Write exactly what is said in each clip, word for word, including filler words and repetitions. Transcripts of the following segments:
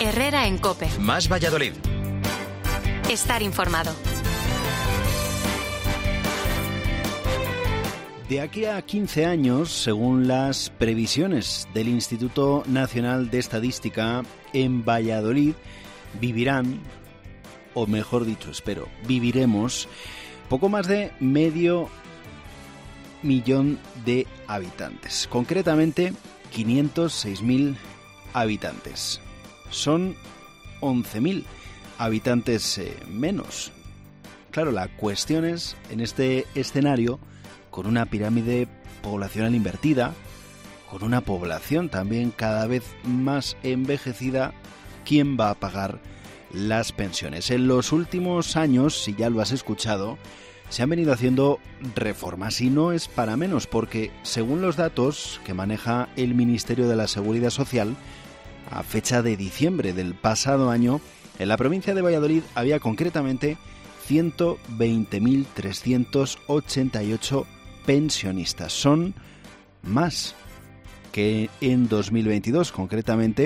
Herrera en COPE. Más Valladolid. Estar informado. De aquí a quince años, según las previsiones del Instituto Nacional de Estadística, en Valladolid vivirán, o mejor dicho, espero, viviremos poco más de medio millón de habitantes. Concretamente, quinientos seis mil habitantes. Son once mil habitantes eh, menos. Claro, la cuestión es, en este escenario, con una pirámide poblacional invertida, con una población también cada vez más envejecida, ¿quién va a pagar las pensiones? En los últimos años, si ya lo has escuchado, se han venido haciendo reformas y no es para menos, porque según los datos que maneja el Ministerio de la Seguridad Social, a fecha de diciembre del pasado año, en la provincia de Valladolid había concretamente ciento veinte mil trescientos ochenta y ocho pensionistas. Son más que en dos mil veintidós, concretamente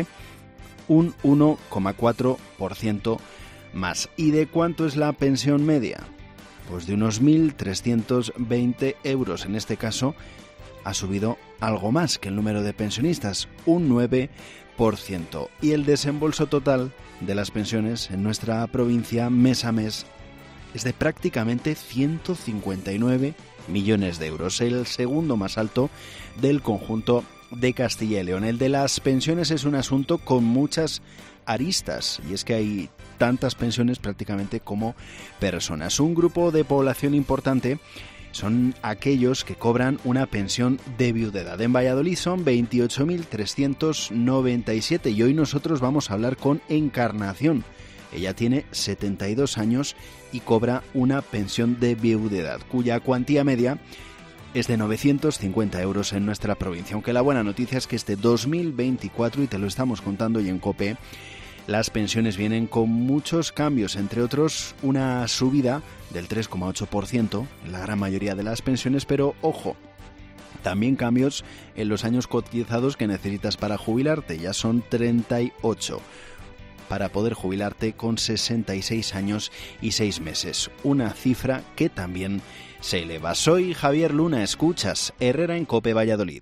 un uno coma cuatro por ciento más. ¿Y de cuánto es la pensión media? Pues de unos mil trescientos veinte euros. En este caso ha subido algo más que el número de pensionistas, un nueve por ciento. Y el desembolso total de las pensiones en nuestra provincia mes a mes es de prácticamente ciento cincuenta y nueve millones de euros, el segundo más alto del conjunto de Castilla y León. El de las pensiones es un asunto con muchas aristas, y es que hay tantas pensiones prácticamente como personas. Un grupo de población importante son aquellos que cobran una pensión de viudedad. En Valladolid son veintiocho mil trescientos noventa y siete y hoy nosotros vamos a hablar con Encarnación. Ella tiene setenta y dos años y cobra una pensión de viudedad, cuya cuantía media es de novecientos cincuenta euros en nuestra provincia. Aunque la buena noticia es que este dos mil veinticuatro, y te lo estamos contando hoy en COPE, las pensiones vienen con muchos cambios, entre otros una subida del tres coma ocho por ciento en la gran mayoría de las pensiones, pero ojo, también cambios en los años cotizados que necesitas para jubilarte, ya son treinta y ocho. Para poder jubilarte con sesenta y seis años y seis meses. Una cifra que también se eleva. Soy Javier Luna, escuchas Herrera en COPE Valladolid.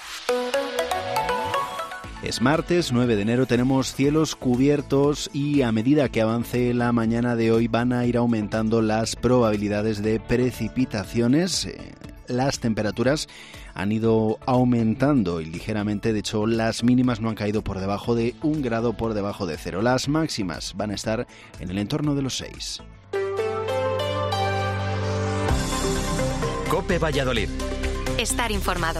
Es martes nueve de enero, tenemos cielos cubiertos y a medida que avance la mañana de hoy van a ir aumentando las probabilidades de precipitaciones. Las temperaturas han ido aumentando y ligeramente, de hecho las mínimas no han caído por debajo de un grado por debajo de cero. Las máximas van a estar en el entorno de los seis. COPE Valladolid. Estar informado.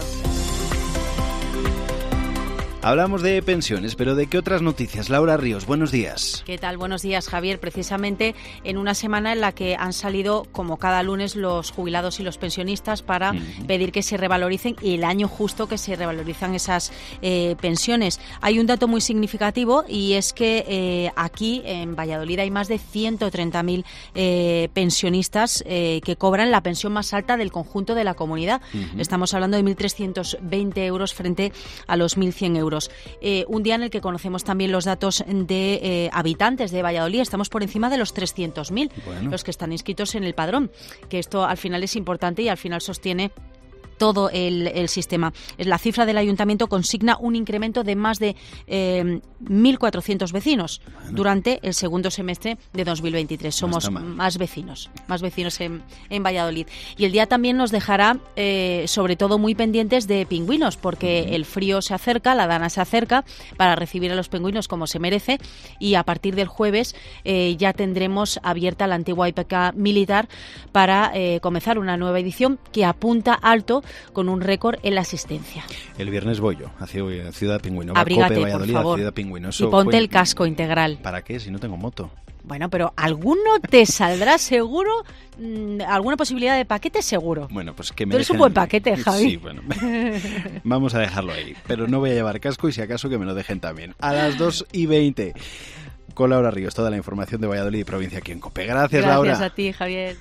Hablamos de pensiones, pero ¿de qué otras noticias? Laura Ríos, buenos días. ¿Qué tal? Buenos días, Javier. Precisamente en una semana en la que han salido, como cada lunes, los jubilados y los pensionistas para uh-huh. pedir que se revaloricen, y el año justo que se revalorizan esas eh, pensiones. Hay un dato muy significativo, y es que eh, aquí en Valladolid hay más de ciento treinta mil eh, pensionistas eh, que cobran la pensión más alta del conjunto de la comunidad. Uh-huh. Estamos hablando de mil trescientos veinte euros frente a los mil cien euros. Eh, un día en el que conocemos también los datos de eh, habitantes de Valladolid. Estamos por encima de los trescientos mil, bueno. los que están inscritos en el padrón, que esto al final es importante y al final sostiene todo el, el sistema. La cifra del ayuntamiento consigna un incremento de más de eh, mil cuatrocientos vecinos bueno. durante el segundo semestre de dos mil veintitrés. Somos no más vecinos, más vecinos en, en Valladolid. Y el día también nos dejará, eh, sobre todo, muy pendientes de pingüinos, porque uh-huh. el frío se acerca, la dana se acerca, para recibir a los pingüinos como se merece, y a partir del jueves eh, ya tendremos abierta la antigua hipeca militar para eh, comenzar una nueva edición que apunta alto con un récord en la asistencia. El viernes voy yo hacia Ciudad Pingüino. Abrígate, Cope, Valladolid, por favor. Ciudad Pingüino. Y ponte fue... el casco integral. ¿Para qué? Si no tengo moto. Bueno, pero alguno te saldrá seguro, mmm, alguna posibilidad de paquete seguro. Bueno, pues que me Tú eres dejen... un buen paquete, Javi. Sí, bueno. Vamos a dejarlo ahí. Pero no voy a llevar casco y si acaso que me lo dejen también. A las dos y veinte. Con Laura Ríos, toda la información de Valladolid y provincia aquí en COPE. Gracias, Gracias Laura. Gracias a ti, Javier.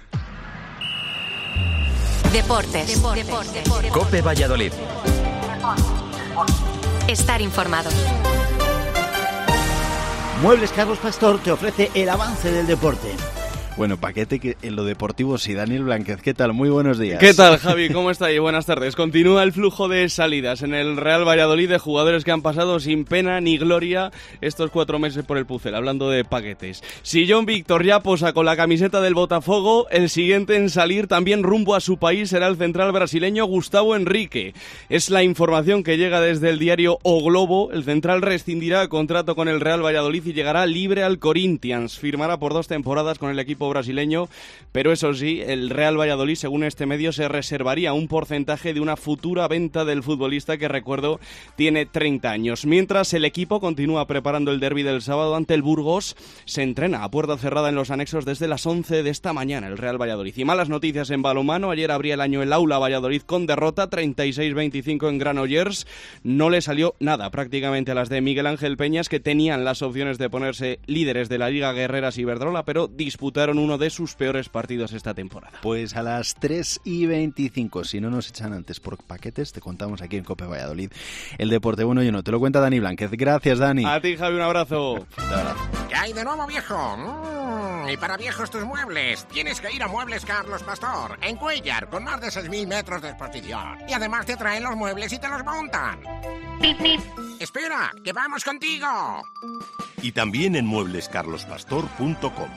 Deportes. Deportes. Deportes. COPE Valladolid. Estar informado. Muebles Carlos Pastor te ofrece el avance del deporte. Bueno, paquete que en lo deportivo sí. Daniel Blánquez, ¿qué tal? Muy buenos días. ¿Qué tal, Javi? ¿Cómo estáis? Buenas tardes. Continúa el flujo de salidas en el Real Valladolid de jugadores que han pasado sin pena ni gloria estos cuatro meses por el Pucel, hablando de paquetes. Si John Víctor ya posa con la camiseta del Botafogo, el siguiente en salir también rumbo a su país será el central brasileño Gustavo Henrique. Es la información que llega desde el diario O Globo. El central rescindirá contrato con el Real Valladolid y llegará libre al Corinthians. Firmará por dos temporadas con el equipo brasileño, pero eso sí, el Real Valladolid, según este medio, se reservaría un porcentaje de una futura venta del futbolista que, recuerdo, tiene treinta años. Mientras el equipo continúa preparando el derbi del sábado ante el Burgos, se entrena a puerta cerrada en los anexos desde las once de esta mañana el Real Valladolid. Y malas noticias en balonmano. Ayer abría el año el Aula Valladolid con derrota treinta y seis veinticinco en Granollers. No le salió nada prácticamente a las de Miguel Ángel Peñas, que tenían las opciones de ponerse líderes de la Liga Guerreras Iberdrola, pero disputaron uno de sus peores partidos esta temporada. Pues a las tres y veinticinco, si no nos echan antes por paquetes, te contamos aquí en COPE Valladolid el deporte bueno y no. Te lo cuenta Dani Blánquez. Gracias, Dani. A ti, Javi, un abrazo. Un abrazo. ¿Qué hay de nuevo, viejo? Mm, y para viejos tus muebles, tienes que ir a Muebles Carlos Pastor, en Cuéllar, con más de seis mil metros de exposición. Y además te traen los muebles y te los montan. ¡Pip, pip! ¡Espera, que vamos contigo! Y también en muebles carlos pastor punto com.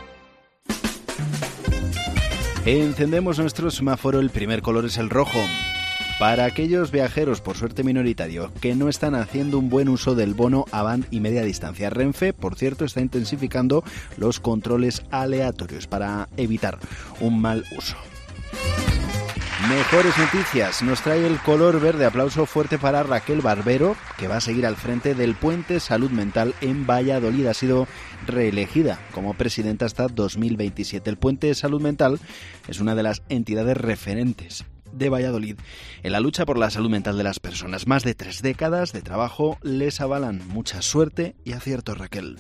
Encendemos nuestro semáforo, el primer color es el rojo. Para aquellos viajeros, por suerte minoritario, que no están haciendo un buen uso del bono Avant y media distancia. Renfe, por cierto, está intensificando los controles aleatorios para evitar un mal uso. Mejores noticias, nos trae el color verde. Aplauso fuerte para Raquel Barbero, que va a seguir al frente del Puente Salud Mental en Valladolid. Ha sido reelegida como presidenta hasta dos mil veintisiete. El Puente Salud Mental es una de las entidades referentes de Valladolid en la lucha por la salud mental de las personas. Más de tres décadas de trabajo les avalan. Mucha suerte y acierto, Raquel.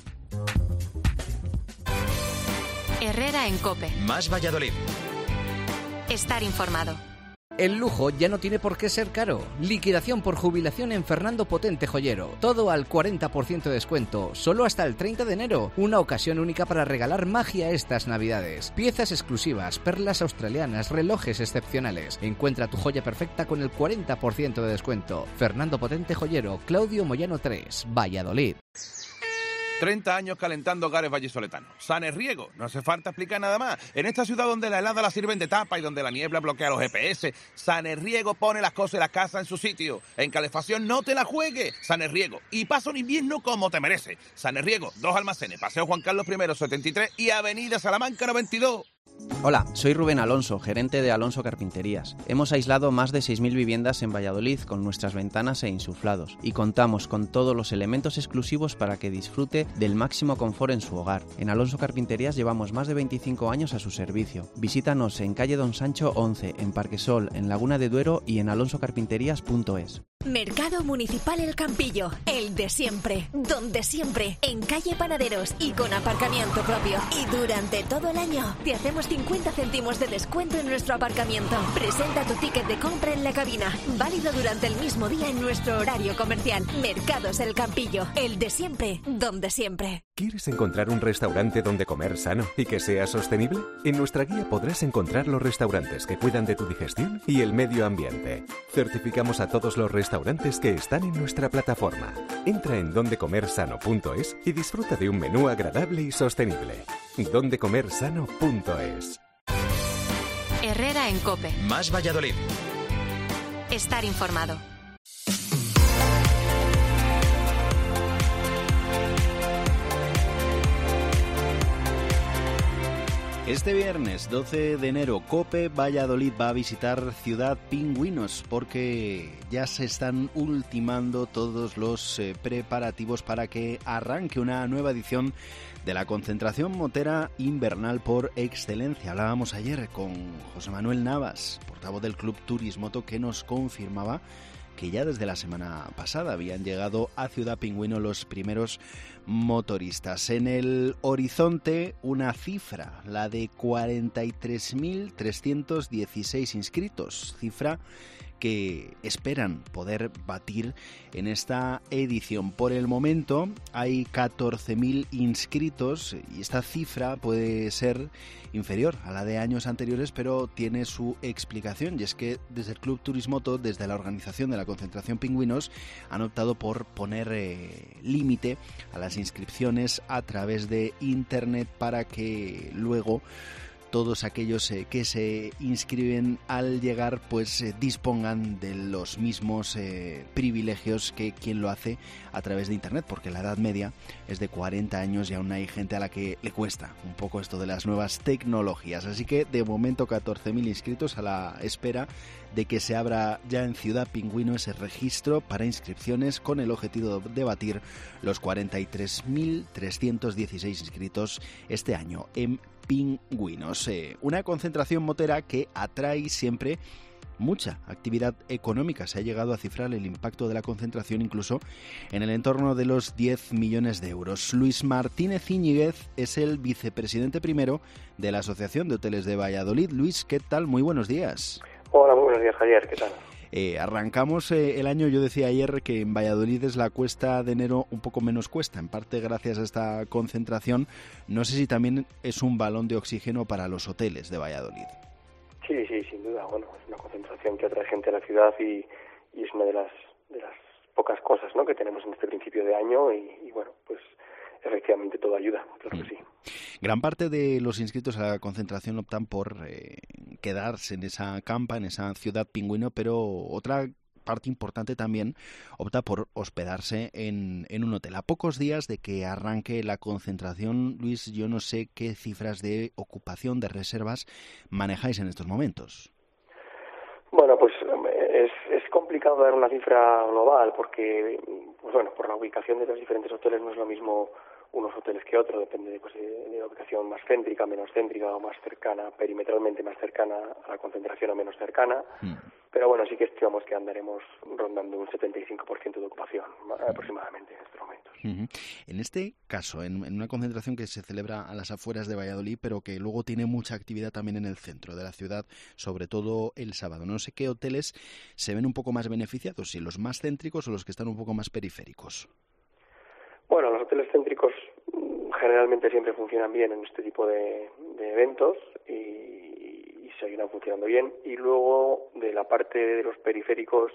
Herrera en COPE. Más Valladolid. Estar informado. El lujo ya no tiene por qué ser caro. Liquidación por jubilación en Fernando Potente Joyero. Todo al cuarenta por ciento de descuento, solo hasta el treinta de enero. Una ocasión única para regalar magia estas navidades. Piezas exclusivas, perlas australianas, relojes excepcionales. Encuentra tu joya perfecta con el cuarenta por ciento de descuento. Fernando Potente Joyero, Claudio Moyano tres, Valladolid. treinta años calentando hogares vallisoletanos. Sanes Riego, no hace falta explicar nada más. En esta ciudad donde la helada la sirven de tapa y donde la niebla bloquea los G P S, Sanes Riego pone las cosas y las casas en su sitio. En calefacción no te la juegues. Sanes Riego. Y pasa un invierno como te merece. Sanes Riego, dos almacenes, Paseo Juan Carlos I setenta y tres y Avenida Salamanca noventa y dos. Hola, soy Rubén Alonso, gerente de Alonso Carpinterías. Hemos aislado más de seis mil viviendas en Valladolid con nuestras ventanas e insuflados y contamos con todos los elementos exclusivos para que disfrute del máximo confort en su hogar. En Alonso Carpinterías llevamos más de veinticinco años a su servicio. Visítanos en calle Don Sancho once, en Parquesol, en Laguna de Duero y en alonso carpinterías punto es. Mercado Municipal El Campillo, el de siempre, donde siempre, en calle Panaderos y con aparcamiento propio. Y durante todo el año te hacemos cincuenta céntimos de descuento en nuestro aparcamiento. Presenta tu ticket de compra en la cabina, válido durante el mismo día en nuestro horario comercial. Mercados El Campillo, el de siempre, donde siempre. ¿Quieres encontrar un restaurante donde comer sano y que sea sostenible? En nuestra guía podrás encontrar los restaurantes que cuidan de tu digestión y el medio ambiente. Certificamos a todos los restaurantes que están en nuestra plataforma. Entra en donde comer sano punto es y disfruta de un menú agradable y sostenible. donde comer sano punto es. Herrera en COPE. Más Valladolid. Estar informado. Este viernes doce de enero, COPE Valladolid va a visitar Ciudad Pingüinos porque ya se están ultimando todos los eh, preparativos para que arranque una nueva edición de la concentración motera invernal por excelencia. Hablábamos ayer con José Manuel Navas, portavoz del Club Turismoto, que nos confirmaba que ya desde la semana pasada habían llegado a Ciudad Pingüino los primeros motoristas. En el horizonte una cifra, la de cuarenta y tres mil trescientos dieciséis inscritos, cifra que esperan poder batir en esta edición. Por el momento hay catorce mil inscritos y esta cifra puede ser inferior a la de años anteriores, pero tiene su explicación, y es que desde el Club Turismoto, desde la organización de la concentración Pingüinos, han optado por poner eh, límite a las inscripciones a través de Internet para que luego todos aquellos eh, que se inscriben al llegar pues eh, dispongan de los mismos eh, privilegios que quien lo hace a través de Internet, porque la edad media es de cuarenta años y aún hay gente a la que le cuesta un poco esto de las nuevas tecnologías. Así que de momento catorce mil inscritos, a la espera de que se abra ya en Ciudad Pingüino ese registro para inscripciones con el objetivo de batir los cuarenta y tres mil trescientos dieciséis inscritos este año en Pingüinos. Eh, una concentración motera que atrae siempre mucha actividad económica. Se ha llegado a cifrar el impacto de la concentración incluso en el entorno de los diez millones de euros. Luis Martínez Íñiguez es el vicepresidente primero de la Asociación de Hoteles de Valladolid. Luis, ¿qué tal? Muy buenos días. Hola, muy buenos días, Javier. ¿Qué tal? Eh, arrancamos eh, el año, yo decía ayer que en Valladolid es la cuesta de enero un poco menos cuesta, en parte gracias a esta concentración. No sé si también es un balón de oxígeno para los hoteles de Valladolid. Sí, sí, sin duda. Bueno, es una concentración que atrae gente a la ciudad y, y es una de las de las pocas cosas, ¿no?, que tenemos en este principio de año y, y bueno, pues efectivamente todo ayuda, claro que sí. Gran parte de los inscritos a la concentración optan por eh, quedarse en esa campa, en esa ciudad Pingüino, pero otra parte importante también opta por hospedarse en, en un hotel. A pocos días de que arranque la concentración, Luis, yo no sé qué cifras de ocupación, de reservas manejáis en estos momentos. Bueno, pues es, es complicado dar una cifra global porque, pues bueno, por la ubicación de los diferentes hoteles no es lo mismo unos hoteles que otros, depende de, pues, de, de la ubicación más céntrica, menos céntrica o más cercana, perimetralmente más cercana a la concentración o menos cercana. Mm. Pero bueno, sí que estimamos que andaremos rondando un setenta y cinco por ciento de ocupación aproximadamente en estos momentos. Uh-huh. En este caso, en, en una concentración que se celebra a las afueras de Valladolid, pero que luego tiene mucha actividad también en el centro de la ciudad, sobre todo el sábado. No sé qué hoteles se ven un poco más beneficiados, si los más céntricos o los que están un poco más periféricos. Bueno, los hoteles céntricos generalmente siempre funcionan bien en este tipo de, de eventos y, y seguirán funcionando bien. Y luego, de la parte de los periféricos,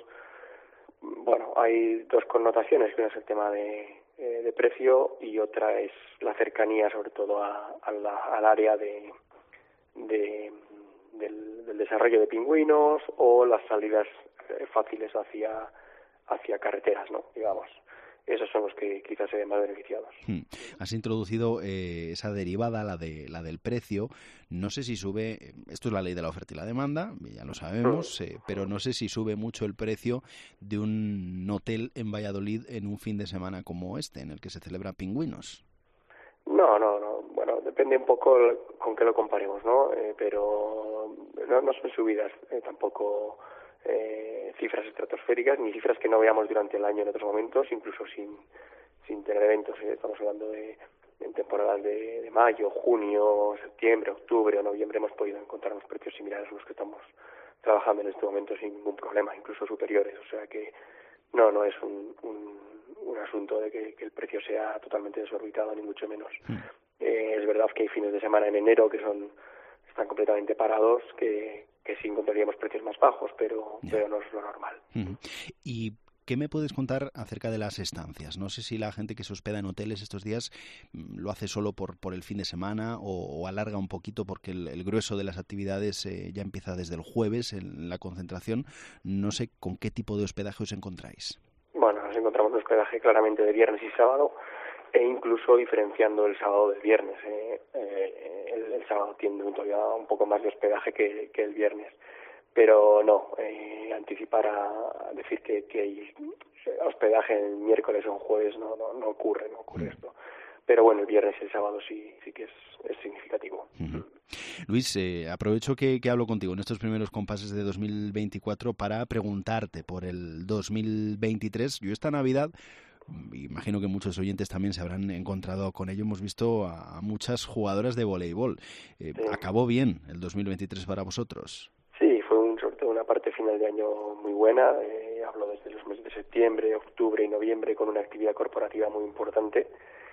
bueno, hay dos connotaciones. Una es el tema de, eh, de precio y otra es la cercanía, sobre todo a, a la, al área de, de del, del desarrollo de Pingüinos o las salidas eh, fáciles hacia hacia carreteras, ¿no?, digamos. Esos son los que quizás se ven más beneficiados. Hmm. Has introducido eh, esa derivada, la de la del precio. No sé si sube, esto es la ley de la oferta y la demanda, ya lo sabemos, eh, pero no sé si sube mucho el precio de un hotel en Valladolid en un fin de semana como este, en el que se celebra Pingüinos. No, no, no. Bueno, depende un poco con qué lo comparemos, ¿no? Eh, pero no, no son subidas eh, tampoco eh, cifras estratosféricas, ni cifras que no veamos durante el año en otros momentos, incluso sin sin tener eventos. ¿eh? Estamos hablando de en temporadas de, de mayo, junio, septiembre, octubre o noviembre hemos podido encontrar unos precios similares a los que estamos trabajando en este momento sin ningún problema, incluso superiores. O sea que no, no es un, un, un asunto de que, que el precio sea totalmente desorbitado, ni mucho menos. Mm. Eh, es verdad que hay fines de semana en enero que son están completamente parados, que, que sí encontraríamos precios más bajos, pero, yeah. pero no es lo normal. Mm. Y ¿qué me puedes contar acerca de las estancias? No sé si la gente que se hospeda en hoteles estos días lo hace solo por, por el fin de semana o, o alarga un poquito porque el, el grueso de las actividades eh, ya empieza desde el jueves en la concentración. No sé con qué tipo de hospedaje os encontráis. Bueno, nos encontramos un hospedaje claramente de viernes y sábado e incluso diferenciando el sábado del viernes. Eh, eh, el, el sábado tiene todavía un poco más de hospedaje que, que el viernes. Pero no, eh, anticipar a decir que, que hay hospedaje el miércoles o el jueves no, no, no ocurre, no ocurre mm. esto. Pero bueno, el viernes y el sábado sí, sí que es, es significativo. Uh-huh. Luis, eh, aprovecho que, que hablo contigo en estos primeros compases de dos mil veinticuatro para preguntarte por el dos mil veintitrés. Yo esta Navidad, imagino que muchos oyentes también se habrán encontrado con ello, hemos visto a, a muchas jugadoras de voleibol. Eh, sí. ¿Acabó bien el dos mil veintitrés para vosotros? Sí, fue un, sobre todo una parte final de año muy buena. Eh, hablo desde los meses de septiembre, octubre y noviembre con una actividad corporativa muy importante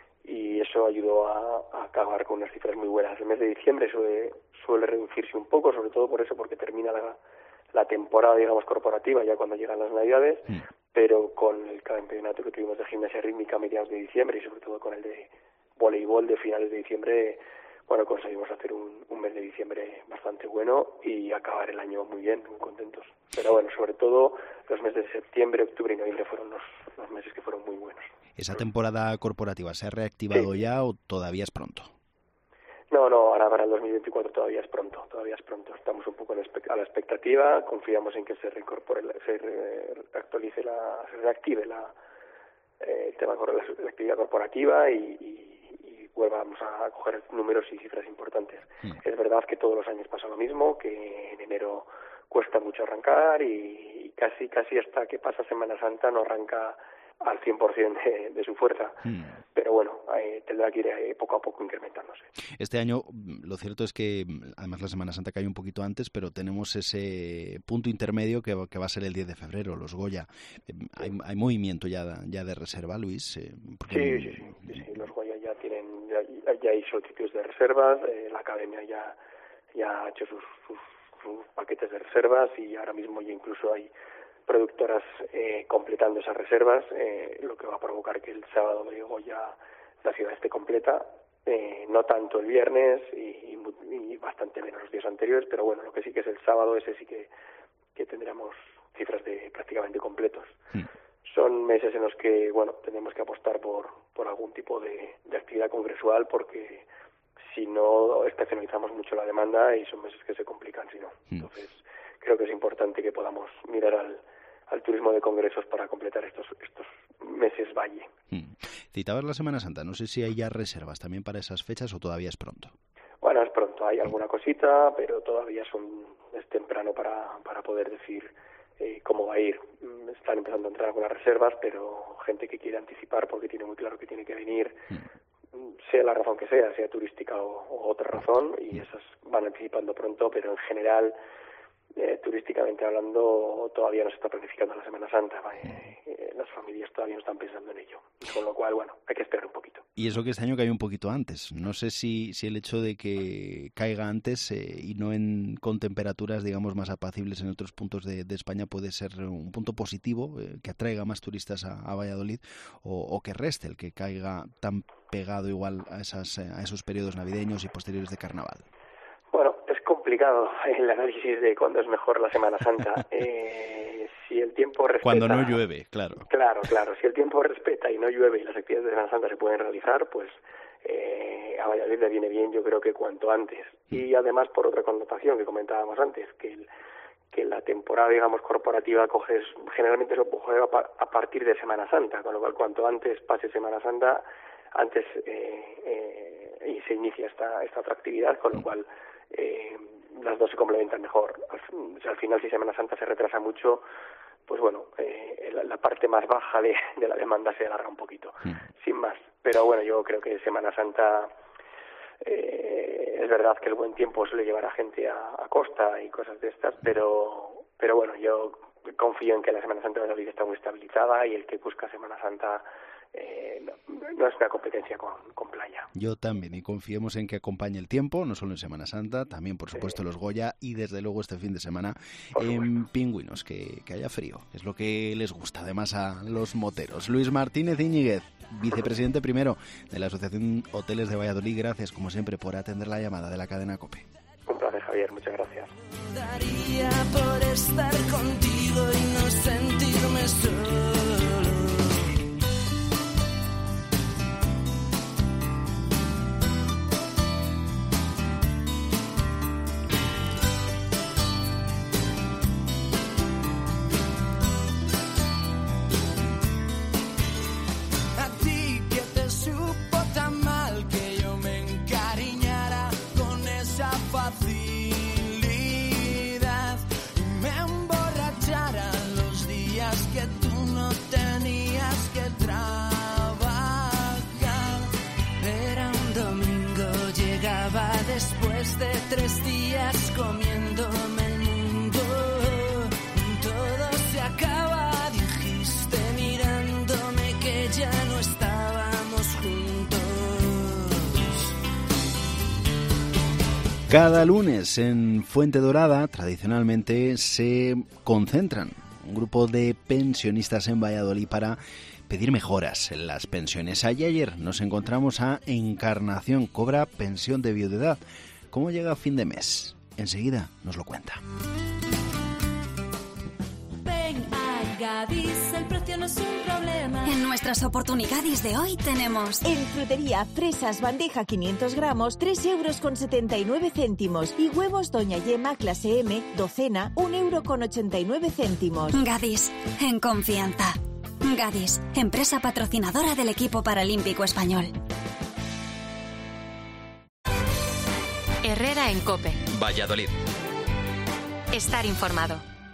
y eso ayudó a, a acabar con unas cifras muy buenas. El mes de diciembre suele, suele reducirse un poco, sobre todo por eso, porque termina la, la temporada, digamos, corporativa ya cuando llegan las Navidades, mm. pero con el campeonato que tuvimos de gimnasia rítmica a mediados de diciembre y sobre todo con el de voleibol de finales de diciembre, bueno, conseguimos hacer un, un mes de diciembre bastante bueno y acabar el año muy bien, muy contentos. Pero bueno, sobre todo los meses de septiembre, octubre y noviembre fueron los, los meses que fueron muy buenos. ¿Esa temporada corporativa se ha reactivado sí. ya o todavía es pronto? No, no, ahora para el dos mil veinticuatro todavía es pronto, todavía es pronto. Estamos un poco a la expectativa, confiamos en que se reincorpore, se actualice, la, se reactive la, eh, el tema de la, la actividad corporativa y, y, y volvamos a coger números y cifras importantes. Mm. Es verdad que todos los años pasa lo mismo, que en enero cuesta mucho arrancar y, y casi, casi hasta que pasa Semana Santa no arranca al cien por ciento de, de su fuerza, mm. pero bueno, eh, tendrá que ir eh, poco a poco incrementándose. Este año lo cierto es que además la Semana Santa cae un poquito antes, pero tenemos ese punto intermedio que, que va a ser el diez de febrero, los Goya. Eh, hay, hay movimiento ya, ya de reserva, Luis. Eh, porque... sí, sí, sí, sí, sí, los Goya ya tienen, ya, ya hay solicitudes de reservas, eh, la Academia ya, ya ha hecho sus, sus, sus paquetes de reservas y ahora mismo ya incluso hay productoras eh, completando esas reservas, eh, lo que va a provocar que el sábado de Goya la ciudad esté completa, eh, no tanto el viernes y, y, y bastante menos los días anteriores, pero bueno, lo que sí que es el sábado, ese sí que, que tendremos cifras de prácticamente completos. Mm. Son meses en los que, bueno, tenemos que apostar por, por algún tipo de, de actividad congresual porque si no estacionalizamos mucho la demanda y son meses que se complican si no. Mm. Entonces, creo que es importante que podamos mirar al al turismo de congresos para completar estos estos meses valle. Hmm. Citabas la Semana Santa, no sé si hay ya reservas también para esas fechas o todavía es pronto. Bueno, es pronto, hay alguna cosita, pero todavía son es temprano para, para poder decir eh, cómo va a ir. Están empezando a entrar algunas reservas, pero gente que quiere anticipar porque tiene muy claro que tiene que venir, hmm. sea la razón que sea, sea turística o, o otra razón, y esas van anticipando pronto, pero en general Eh, turísticamente hablando todavía no se está planificando la Semana Santa, eh, eh, las familias todavía no están pensando en ello, con lo cual, bueno, hay que esperar un poquito. Y eso que este año cayó un poquito antes, no sé si, si el hecho de que caiga antes eh, y no en, con temperaturas, digamos, más apacibles en otros puntos de, de España puede ser un punto positivo, eh, que atraiga más turistas a, a Valladolid o, o que reste el que caiga tan pegado igual a, esas, a esos periodos navideños y posteriores de carnaval. Bueno, es complicado el análisis de cuándo es mejor la Semana Santa. Eh, si el tiempo respeta... Cuando no llueve, claro. Claro, claro. Si el tiempo respeta y no llueve y las actividades de Semana Santa se pueden realizar, pues eh, a Valladolid le viene bien, yo creo que cuanto antes. Y además por otra connotación que comentábamos antes, que el, que la temporada, digamos, corporativa coges, generalmente se coge a partir de Semana Santa, con lo cual cuanto antes pase Semana Santa, antes eh, eh, y se inicia esta, esta otra actividad, con lo cual Eh, las dos se complementan mejor. Al, o sea, al final, si Semana Santa se retrasa mucho, pues bueno, eh, la, la parte más baja de, de la demanda se alarga un poquito, mm. sin más. Pero bueno, yo creo que Semana Santa eh, es verdad que el buen tiempo suele llevar a gente a, a costa y cosas de estas, pero pero bueno, yo confío en que la Semana Santa de Valladolid está muy estabilizada y el que busca Semana Santa Eh, no, no es una competencia con, con playa. Yo también, y confiemos en que acompañe el tiempo, no solo en Semana Santa, también por supuesto sí. los Goya y desde luego este fin de semana en Pingüinos, que, que haya frío, es lo que les gusta además a los moteros. Luis Martínez Íñiguez, vicepresidente primero de la Asociación Hoteles de Valladolid, gracias como siempre por atender la llamada de la cadena COPE. Un placer, Javier, muchas gracias. Daría por estar contigo y no sentirme solo. Facilidad y me emborrachara los días que tú no te no estábamos juntos. Cada lunes en Fuente Dorada, tradicionalmente, se concentran un grupo de pensionistas en Valladolid para pedir mejoras en las pensiones. Ayer nos encontramos a Encarnación, cobra pensión de viudedad. ¿Cómo llega a fin de mes? Enseguida nos lo cuenta. Ven a Gadis, el precio no es un problema. En nuestras oportunidades de hoy tenemos en frutería fresas bandeja quinientos gramos, tres euros con setenta y nueve céntimos, y huevos Doña Yema clase M, docena, un euro con ochenta y nueve céntimos. Gadis, en confianza. Gadis, empresa patrocinadora del equipo paralímpico español. Herrera en COPE. Valladolid. Estar informado.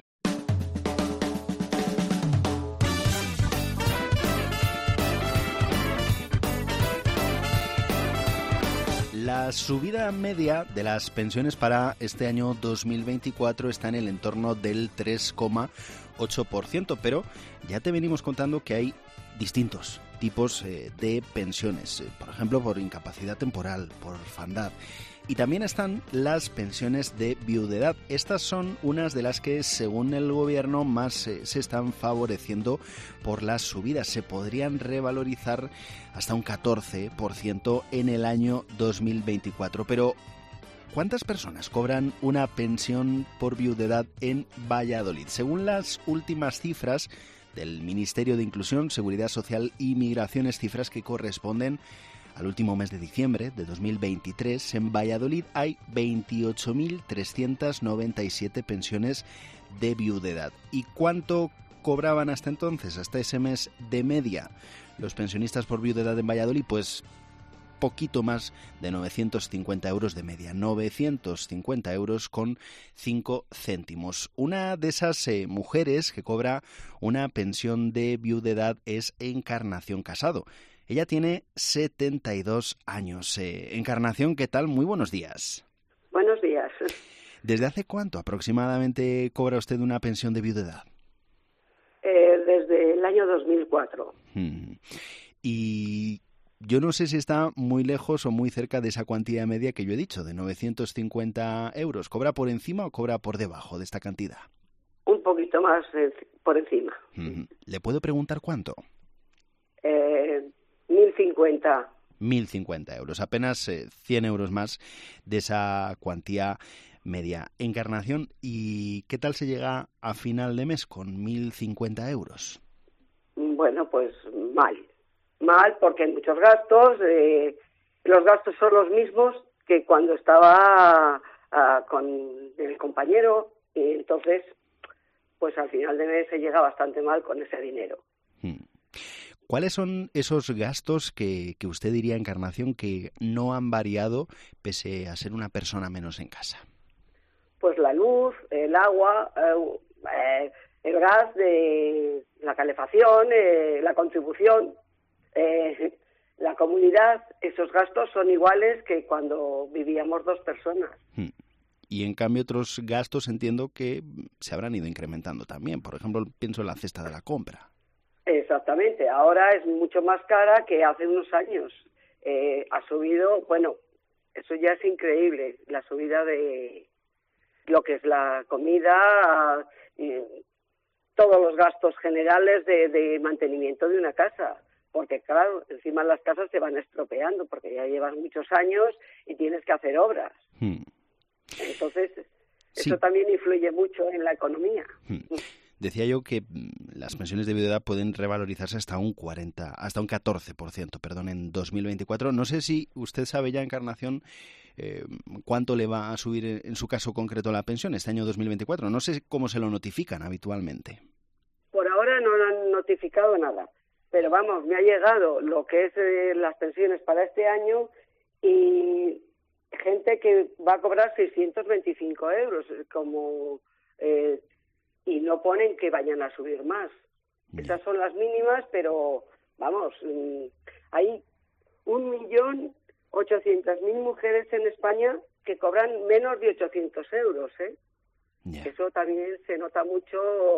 La subida media de las pensiones para este año dos mil veinticuatro está en el entorno del tres coma ocho por ciento, pero ya te venimos contando que hay distintos tipos eh, de pensiones, eh, por ejemplo por incapacidad temporal, por orfandad. Y también están las pensiones de viudedad. Estas son unas de las que, según el gobierno, más eh, se están favoreciendo por las subidas. Se podrían revalorizar hasta un catorce por ciento en el año dos mil veinticuatro. Pero, ¿cuántas personas cobran una pensión por viudedad en Valladolid? Según las últimas cifras del Ministerio de Inclusión, Seguridad Social y Migraciones, cifras que corresponden al último mes de diciembre de dos mil veintitrés, en Valladolid hay veintiocho mil trescientas noventa y siete pensiones de viudedad. ¿Y cuánto cobraban hasta entonces, hasta ese mes de media, los pensionistas por viudedad en Valladolid? Pues poquito más de novecientos cincuenta euros de media, novecientos cincuenta euros con cinco céntimos. Una de esas eh, mujeres que cobra una pensión de viudedad es Encarnación Casado. Ella tiene setenta y dos años. Eh, Encarnación, ¿qué tal? Muy buenos días. Buenos días. ¿Desde hace cuánto aproximadamente cobra usted una pensión de viudedad? Eh, desde el año dos mil cuatro. Hmm. Y yo no sé si está muy lejos o muy cerca de esa cuantía media que yo he dicho, de novecientos cincuenta euros. ¿Cobra por encima o cobra por debajo de esta cantidad? Un poquito más eh, por encima. Hmm. ¿Le puedo preguntar cuánto? Eh... mil cincuenta. mil cincuenta euros, apenas eh, cien euros más de esa cuantía media. Encarnación, ¿y qué tal se llega a final de mes con mil cincuenta euros? Bueno, pues mal. Mal porque hay muchos gastos. Eh, los gastos son los mismos que cuando estaba uh, con el compañero. Y entonces, pues al final de mes se llega bastante mal con ese dinero. Hmm. ¿Cuáles son esos gastos que, que usted diría, Encarnación, que no han variado pese a ser una persona menos en casa? Pues la luz, el agua, eh, el gas, de la calefacción, eh, la contribución, eh, la comunidad. Esos gastos son iguales que cuando vivíamos dos personas. Hmm. Y en cambio otros gastos entiendo que se habrán ido incrementando también. Por ejemplo, pienso en la cesta de la compra. Exactamente, ahora es mucho más cara que hace unos años. Eh, ha subido, bueno, eso ya es increíble, la subida de lo que es la comida, eh, todos los gastos generales de, de mantenimiento de una casa. Porque claro, encima las casas se van estropeando porque ya llevan muchos años y tienes que hacer obras. Hmm. Entonces, sí. Eso también influye mucho en la economía. Hmm. Decía yo que las pensiones de viudedad pueden revalorizarse hasta un cuarenta, hasta un catorce por ciento, perdón, en dos mil veinticuatro. No sé si usted sabe ya, Encarnación, eh, cuánto le va a subir en su caso concreto la pensión este año dos mil veinticuatro. No sé cómo se lo notifican habitualmente. Por ahora no han notificado nada, pero vamos, me ha llegado lo que es eh, las pensiones para este año y gente que va a cobrar seiscientos veinticinco euros, como... Eh, y no ponen que vayan a subir más. Esas son las mínimas, pero, vamos, hay un millón ochocientas mil mujeres en España que cobran menos de ochocientos euros, ¿eh? Yeah. Eso también se nota mucho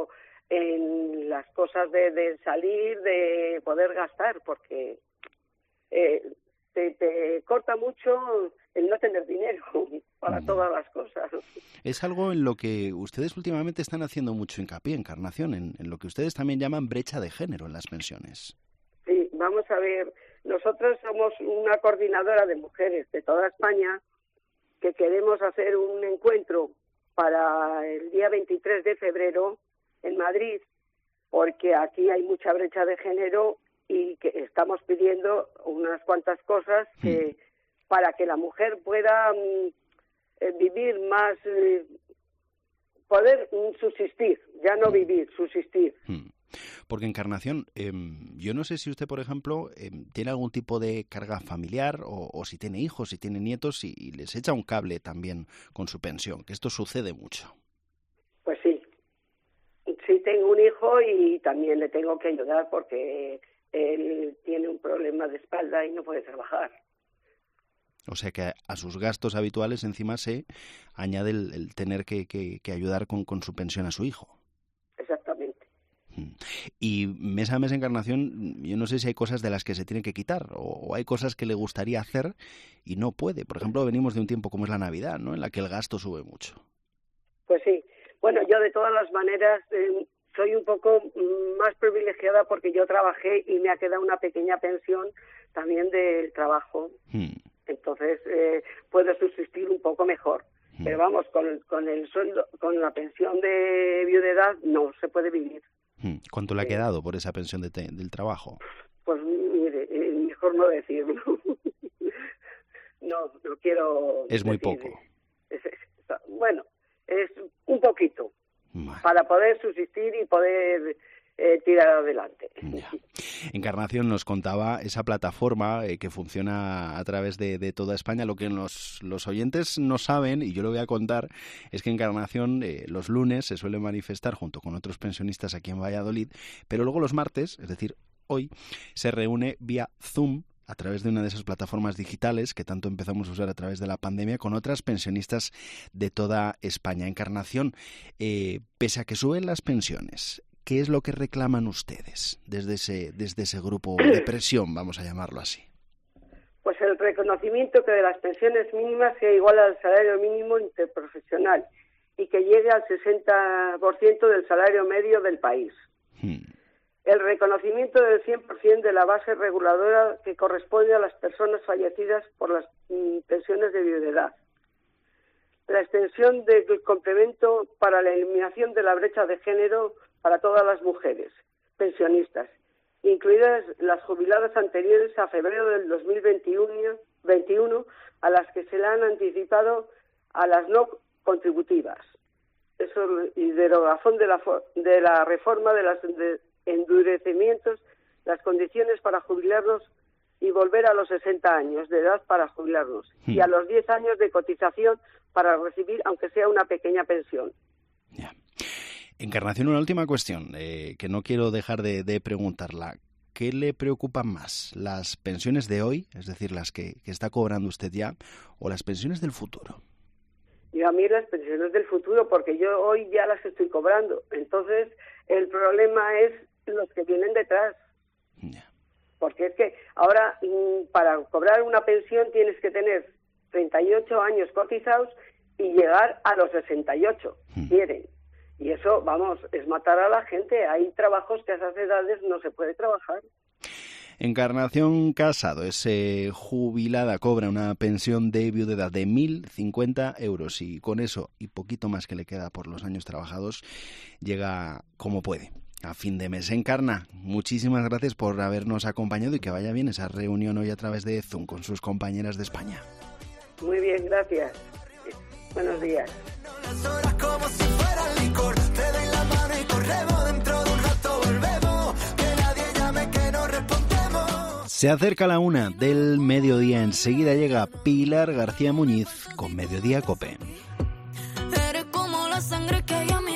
en las cosas de, de salir, de poder gastar, porque eh, te, te corta mucho el no tener dinero para todas las cosas. Es algo en lo que ustedes últimamente están haciendo mucho hincapié, Encarnación, en, en lo que ustedes también llaman brecha de género en las pensiones. Sí, vamos a ver, nosotros somos una coordinadora de mujeres de toda España que queremos hacer un encuentro para el día veintitrés de febrero en Madrid, porque aquí hay mucha brecha de género y que estamos pidiendo unas cuantas cosas que mm. para que la mujer pueda mm, eh, vivir más, eh, poder mm, subsistir, ya no vivir, subsistir. Mm. Porque, Encarnación, eh, yo no sé si usted, por ejemplo, eh, tiene algún tipo de carga familiar o, o si tiene hijos, si tiene nietos y, y les echa un cable también con su pensión, que esto sucede mucho. Pues sí, sí tengo un hijo y también le tengo que ayudar porque él tiene un problema de espalda y no puede trabajar. O sea que a sus gastos habituales encima se añade el, el tener que, que, que ayudar con, con su pensión a su hijo. Exactamente. Y mes a mes, Encarnación, yo no sé si hay cosas de las que se tiene que quitar o, o hay cosas que le gustaría hacer y no puede. Por ejemplo, venimos de un tiempo como es la Navidad, ¿no?, en la que el gasto sube mucho. Pues sí. Bueno, yo de todas las maneras eh, soy un poco más privilegiada porque yo trabajé y me ha quedado una pequeña pensión también del trabajo. Hmm. Entonces eh, puedo subsistir un poco mejor. Hmm. Pero vamos, con, con el sueldo, con la pensión de viudedad no se puede vivir. ¿Cuánto le ha quedado por esa pensión de te, del trabajo? Pues mire, mejor no decirlo. no, no quiero Es muy decir. poco. Es, es, bueno, es un poquito vale. para poder subsistir y poder eh, tirar adelante. Ya. Encarnación nos contaba esa plataforma eh, que funciona a través de, de toda España. Lo que los, los oyentes no saben, y yo lo voy a contar, es que Encarnación eh, los lunes se suele manifestar junto con otros pensionistas aquí en Valladolid, pero luego los martes, es decir, hoy, se reúne vía Zoom a través de una de esas plataformas digitales que tanto empezamos a usar a través de la pandemia con otras pensionistas de toda España. Encarnación, eh, pese a que suben las pensiones, ¿qué es lo que reclaman ustedes desde ese, desde ese grupo de presión, vamos a llamarlo así? Pues el reconocimiento que de las pensiones mínimas sea igual al salario mínimo interprofesional y que llegue al sesenta por ciento del salario medio del país. Hmm. El reconocimiento del cien por ciento de la base reguladora que corresponde a las personas fallecidas por las mm, pensiones de viudedad. La extensión del complemento para la eliminación de la brecha de género para todas las mujeres pensionistas, incluidas las jubiladas anteriores a febrero del dos mil veintiuno, a las que se le han anticipado a las no contributivas. Eso, y derogación de la, de la reforma de los de endurecimientos, las condiciones para jubilarnos y volver a los sesenta años de edad para jubilarnos hmm. y a los diez años de cotización para recibir, aunque sea una pequeña pensión. Yeah. Encarnación, una última cuestión eh, que no quiero dejar de, de preguntarla. ¿Qué le preocupan más? ¿Las pensiones de hoy, es decir, las que, que está cobrando usted ya, o las pensiones del futuro? Yo a mí las pensiones del futuro, porque yo hoy ya las estoy cobrando. Entonces, el problema es los que vienen detrás. Yeah. Porque es que ahora, para cobrar una pensión tienes que tener treinta y ocho años cotizados y llegar a los sesenta y ocho, hmm. quieren. Y eso, vamos, es matar a la gente. Hay trabajos que a esas edades no se puede trabajar. Encarnación Casado es eh, jubilada, cobra una pensión de viudedad de mil cincuenta euros y con eso y poquito más que le queda por los años trabajados llega como puede a fin de mes. Encarna, muchísimas gracias por habernos acompañado y que vaya bien esa reunión hoy a través de Zoom con sus compañeras de España. Muy bien, gracias. Buenos días. Como si fuera licor, te doy la mano y corremos, dentro de un rato volvemos, que nadie llame que no respondemos. Se acerca la una del mediodía, enseguida llega Pilar García Muñiz con Mediodía Cope. Eres como la sangre que llama